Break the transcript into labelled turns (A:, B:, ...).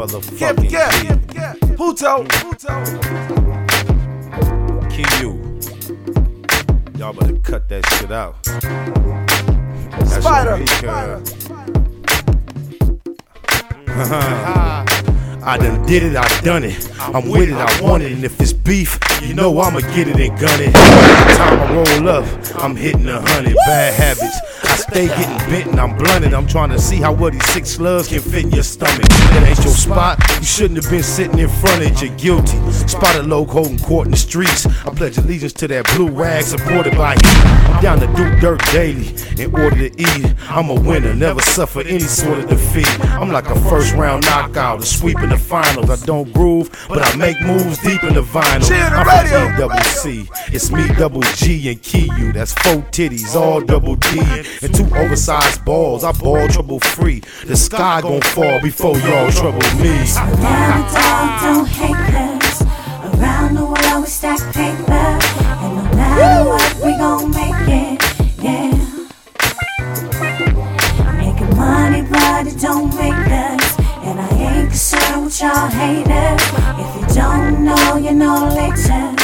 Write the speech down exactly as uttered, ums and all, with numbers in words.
A: motherfucking G.
B: Puto.
A: Q. Y'all better cut that shit out. That's
B: Spider.
A: I done did it, I done it. I'm with it, I want it. And if it's beef, you know I'ma get it and gun it. Every time I roll up, I'm hitting a hundred. Bad habits, I stay getting bit and I'm blunted. I'm trying to see how well these six slugs can fit in your stomach. That ain't your spot, you shouldn't have been sitting in front of it, you're guilty. Spotted low holding court in the streets. I pledge allegiance to that blue rag supported by heat. I'm down to do dirt daily in order to eat. I'm a winner, never suffer any sort of defeat. I'm like a first round knockout, a sweep in the finals. I don't groove, but I make moves deep in the vinyl. I'm from T double C, it's me double G and Kiyu. That's four titties, all double D, and two oversized balls. I ball trouble free. The sky gon' fall before y'all trouble me.
C: Now the dog don't hate us. Around the world we stack paper, and no matter what we gon' make it, yeah. Making money but it don't make us, and I ain't concerned with y'all haters. If you don't know, you know later.